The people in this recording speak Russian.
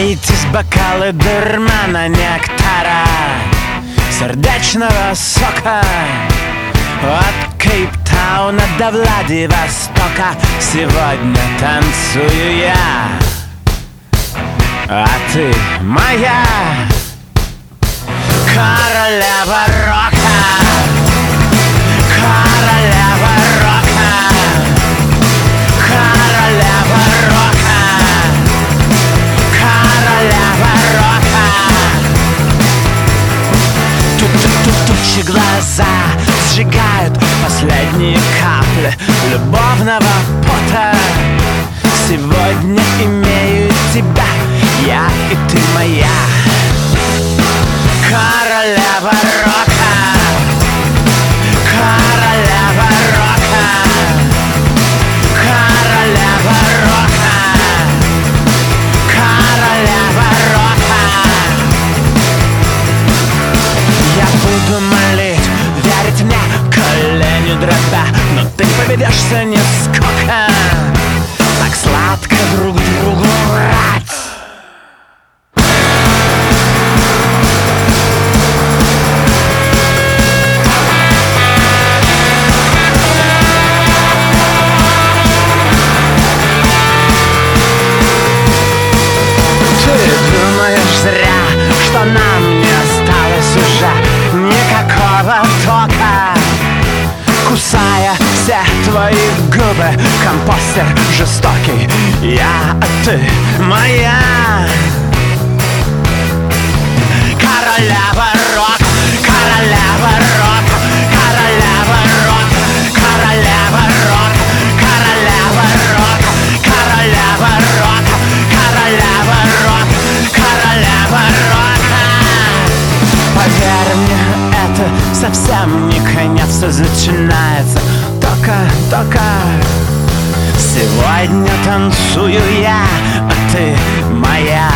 Напойтесь бокалы дурмана, нектара, сердечного сока. От Кейптауна до Владивостока сегодня танцую я, а ты моя королева рока, королева рока, королева рока, королева рока. Тучи глаза сжигают последние капли любовного пота. Сегодня имею тебя, я и ты моя королева рока, королева рока, королева рока, королева рока. Я буду молить, верить мне, колени дробя, но ты поведешься нисколько. Так сладко друг другу врать. Ты думаешь зря, что нам не осталось уже никакого тока. Кусая все твои губы, компостер жестокий, я, а ты моя королева рок, королева рок, королева рок, королева рок, королева рок, королева рок, королева рок, королева рока. Поверь мне, это совсем не конец, все начинается только. Сегодня танцую я, а ты моя